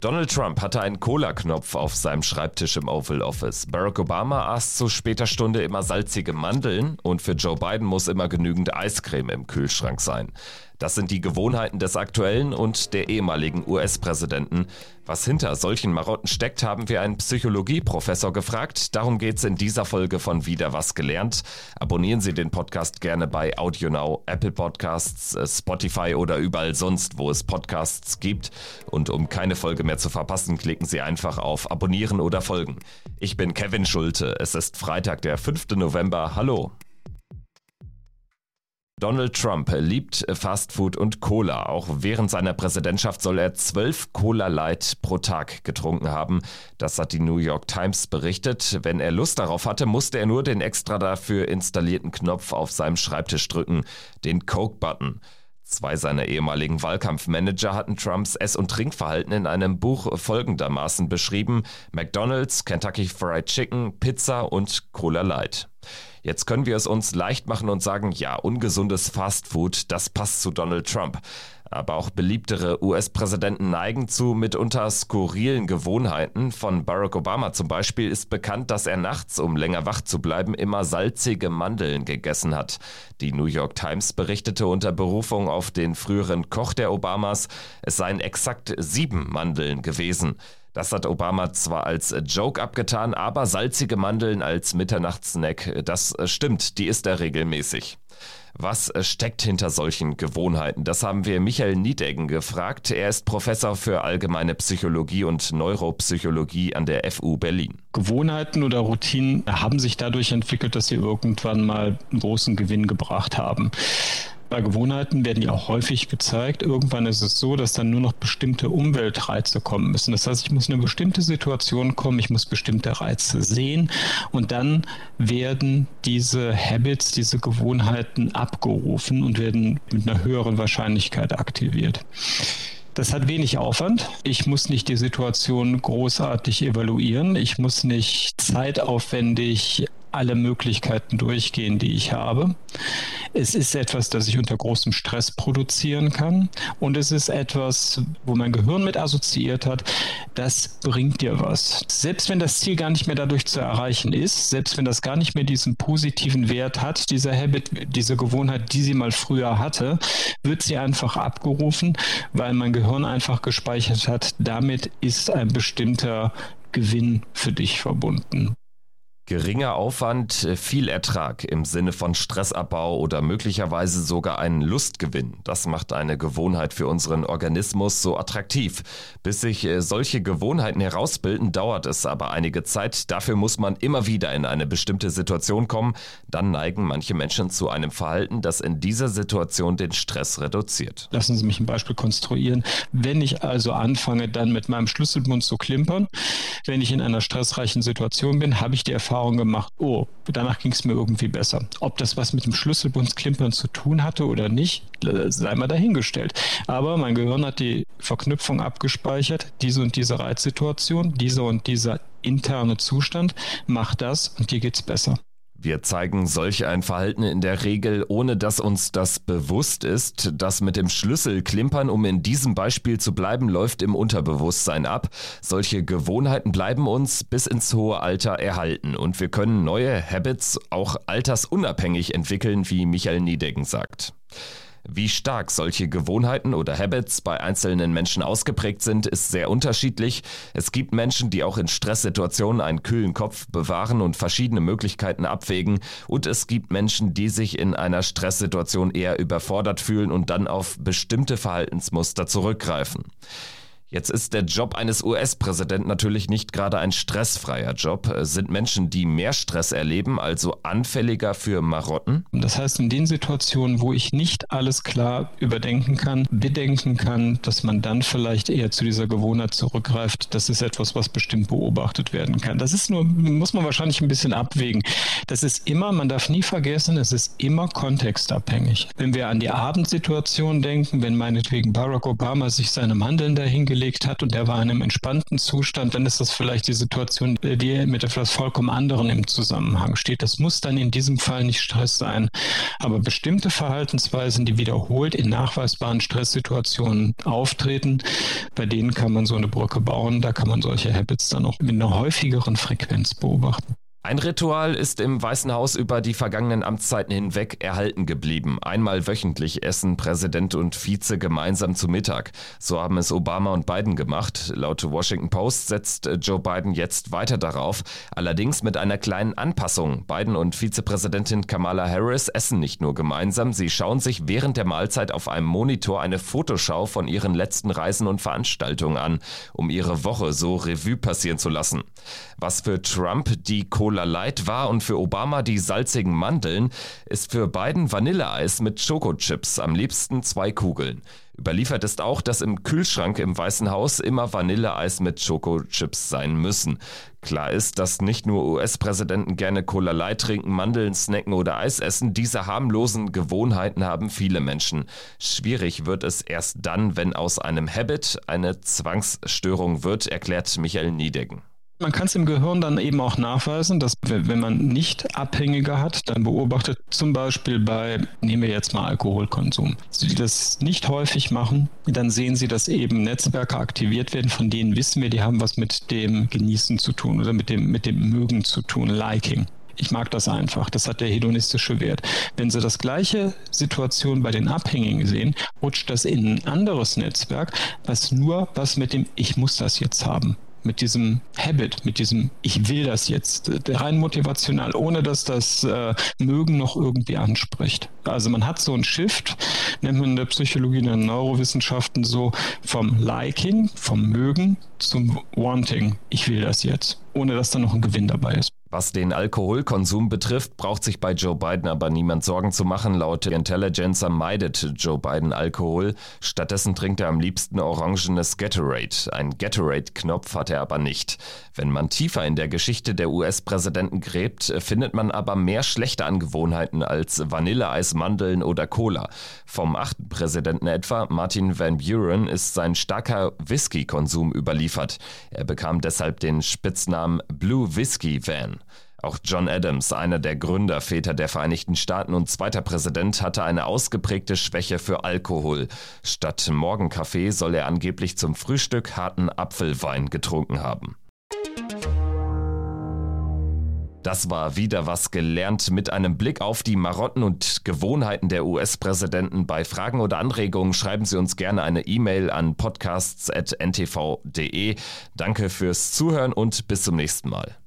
Donald Trump hatte einen Cola-Knopf auf seinem Schreibtisch im Oval Office. Barack Obama aß zu später Stunde immer salzige Mandeln und für Joe Biden muss immer genügend Eiscreme im Kühlschrank sein. Das sind die Gewohnheiten des aktuellen und der ehemaligen US-Präsidenten. Was hinter solchen Marotten steckt, haben wir einen Psychologieprofessor gefragt. Darum geht's in dieser Folge von Wieder was gelernt. Abonnieren Sie den Podcast gerne bei AudioNow, Apple Podcasts, Spotify oder überall sonst, wo es Podcasts gibt. Und um keine Folge mehr zu verpassen, klicken Sie einfach auf Abonnieren oder Folgen. Ich bin Kevin Schulte. Es ist Freitag, der 5. November. Hallo. Donald Trump liebt Fastfood und Cola. Auch während seiner Präsidentschaft soll er 12 Cola Light pro Tag getrunken haben. Das hat die New York Times berichtet. Wenn er Lust darauf hatte, musste er nur den extra dafür installierten Knopf auf seinem Schreibtisch drücken, den Coke-Button. 2 seiner ehemaligen Wahlkampfmanager hatten Trumps Ess- und Trinkverhalten in einem Buch folgendermaßen beschrieben: McDonald's, Kentucky Fried Chicken, Pizza und Cola Light. Jetzt können wir es uns leicht machen und sagen, ja, ungesundes Fastfood, das passt zu Donald Trump. Aber auch beliebtere US-Präsidenten neigen zu mitunter skurrilen Gewohnheiten. Von Barack Obama zum Beispiel ist bekannt, dass er nachts, um länger wach zu bleiben, immer salzige Mandeln gegessen hat. Die New York Times berichtete unter Berufung auf den früheren Koch der Obamas, es seien exakt 7 Mandeln gewesen. Das hat Obama zwar als Joke abgetan, aber salzige Mandeln als Mitternachtssnack, das stimmt, die isst er regelmäßig. Was steckt hinter solchen Gewohnheiten? Das haben wir Michael Niedeggen gefragt. Er ist Professor für allgemeine Psychologie und Neuropsychologie an der FU Berlin. Gewohnheiten oder Routinen haben sich dadurch entwickelt, dass sie irgendwann mal einen großen Gewinn gebracht haben. Bei Gewohnheiten werden die auch häufig gezeigt. Irgendwann ist es so, dass dann nur noch bestimmte Umweltreize kommen müssen. Das heißt, ich muss in eine bestimmte Situation kommen, ich muss bestimmte Reize sehen und dann werden diese Habits, diese Gewohnheiten abgerufen und werden mit einer höheren Wahrscheinlichkeit aktiviert. Das hat wenig Aufwand. Ich muss nicht die Situation großartig evaluieren. Ich muss nicht zeitaufwendig alle Möglichkeiten durchgehen, die ich habe. Es ist etwas, das ich unter großem Stress produzieren kann und es ist etwas, wo mein Gehirn mit assoziiert hat, das bringt dir was. Selbst wenn das Ziel gar nicht mehr dadurch zu erreichen ist, selbst wenn das gar nicht mehr diesen positiven Wert hat, dieser Habit, diese Gewohnheit, die sie mal früher hatte, wird sie einfach abgerufen, weil mein Gehirn einfach gespeichert hat, damit ist ein bestimmter Gewinn für dich verbunden. Geringer Aufwand, viel Ertrag im Sinne von Stressabbau oder möglicherweise sogar einen Lustgewinn. Das macht eine Gewohnheit für unseren Organismus so attraktiv. Bis sich solche Gewohnheiten herausbilden, dauert es aber einige Zeit. Dafür muss man immer wieder in eine bestimmte Situation kommen. Dann neigen manche Menschen zu einem Verhalten, das in dieser Situation den Stress reduziert. Lassen Sie mich ein Beispiel konstruieren. Wenn ich also anfange, dann mit meinem Schlüsselbund zu klimpern, wenn ich in einer stressreichen Situation bin, habe ich die Erfahrung gemacht, danach ging es mir irgendwie besser. Ob das was mit dem Schlüsselbundsklimpern zu tun hatte oder nicht, sei mal dahingestellt. Aber mein Gehirn hat die Verknüpfung abgespeichert, diese und diese Reizsituation, dieser und dieser interne Zustand, macht das und dir geht's besser. Wir zeigen solch ein Verhalten in der Regel, ohne dass uns das bewusst ist. Das mit dem Schlüsselklimpern, um in diesem Beispiel zu bleiben, läuft im Unterbewusstsein ab. Solche Gewohnheiten bleiben uns bis ins hohe Alter erhalten und wir können neue Habits auch altersunabhängig entwickeln, wie Michael Niedeggen sagt. Wie stark solche Gewohnheiten oder Habits bei einzelnen Menschen ausgeprägt sind, ist sehr unterschiedlich. Es gibt Menschen, die auch in Stresssituationen einen kühlen Kopf bewahren und verschiedene Möglichkeiten abwägen. Und es gibt Menschen, die sich in einer Stresssituation eher überfordert fühlen und dann auf bestimmte Verhaltensmuster zurückgreifen. Jetzt ist der Job eines US-Präsidenten natürlich nicht gerade ein stressfreier Job. Sind Menschen, die mehr Stress erleben, also anfälliger für Marotten? Das heißt, in den Situationen, wo ich nicht alles klar bedenken kann, dass man dann vielleicht eher zu dieser Gewohnheit zurückgreift, das ist etwas, was bestimmt beobachtet werden kann. Das ist muss man wahrscheinlich ein bisschen abwägen. Das ist immer, man darf nie vergessen, es ist immer kontextabhängig. Wenn wir an die Abendsituation denken, wenn meinetwegen Barack Obama sich seine Mandeln dahingelegt hat und er war in einem entspannten Zustand, dann ist das vielleicht die Situation, die mit etwas vollkommen anderem im Zusammenhang steht. Das muss dann in diesem Fall nicht Stress sein. Aber bestimmte Verhaltensweisen, die wiederholt in nachweisbaren Stresssituationen auftreten, bei denen kann man so eine Brücke bauen. Da kann man solche Habits dann auch mit einer häufigeren Frequenz beobachten. Ein Ritual ist im Weißen Haus über die vergangenen Amtszeiten hinweg erhalten geblieben. Einmal wöchentlich essen Präsident und Vize gemeinsam zu Mittag. So haben es Obama und Biden gemacht. Laut Washington Post setzt Joe Biden jetzt weiter darauf, allerdings mit einer kleinen Anpassung. Biden und Vizepräsidentin Kamala Harris essen nicht nur gemeinsam, sie schauen sich während der Mahlzeit auf einem Monitor eine Fotoschau von ihren letzten Reisen und Veranstaltungen an, um ihre Woche so Revue passieren zu lassen. Was für Trump die Cola Light war und für Obama die salzigen Mandeln, ist für Biden Vanilleeis mit Schokochips, am liebsten 2 Kugeln. Überliefert ist auch, dass im Kühlschrank im Weißen Haus immer Vanilleeis mit Schokochips sein müssen. Klar ist, dass nicht nur US-Präsidenten gerne Cola Light trinken, Mandeln snacken oder Eis essen. Diese harmlosen Gewohnheiten haben viele Menschen. Schwierig wird es erst dann, wenn aus einem Habit eine Zwangsstörung wird, erklärt Michael Niedecken. Man kann es im Gehirn dann eben auch nachweisen, dass wenn man nicht Abhängige hat, dann beobachtet zum Beispiel nehmen wir jetzt mal Alkoholkonsum. Sie das nicht häufig machen, dann sehen Sie, dass eben Netzwerke aktiviert werden, von denen wissen wir, die haben was mit dem Genießen zu tun oder mit dem Mögen zu tun, Liking. Ich mag das einfach, das hat der hedonistische Wert. Wenn Sie das gleiche Situation bei den Abhängigen sehen, rutscht das in ein anderes Netzwerk, was mit dem Ich muss das jetzt haben. Mit diesem Habit, mit diesem Ich will das jetzt, rein motivational, ohne dass das Mögen noch irgendwie anspricht. Also man hat so einen Shift, nennt man in der Psychologie, in den Neurowissenschaften so vom Liking, vom Mögen zum Wanting. Ich will das jetzt, ohne dass da noch ein Gewinn dabei ist. Was den Alkoholkonsum betrifft, braucht sich bei Joe Biden aber niemand Sorgen zu machen. Laut Intelligencer meidet Joe Biden Alkohol. Stattdessen trinkt er am liebsten orangenes Gatorade. Ein Gatorade-Knopf hat er aber nicht. Wenn man tiefer in der Geschichte der US-Präsidenten gräbt, findet man aber mehr schlechte Angewohnheiten als Vanilleeis, Mandeln oder Cola. Vom 8. Präsidenten etwa, Martin Van Buren, ist sein starker Whisky-Konsum überliefert. Er bekam deshalb den Spitznamen Blue Whiskey Van. Auch John Adams, einer der Gründerväter der Vereinigten Staaten und 2. Präsident, hatte eine ausgeprägte Schwäche für Alkohol. Statt Morgenkaffee soll er angeblich zum Frühstück harten Apfelwein getrunken haben. Das war wieder was gelernt mit einem Blick auf die Marotten und Gewohnheiten der US-Präsidenten. Bei Fragen oder Anregungen schreiben Sie uns gerne eine E-Mail an podcasts@ntv.de. Danke fürs Zuhören und bis zum nächsten Mal.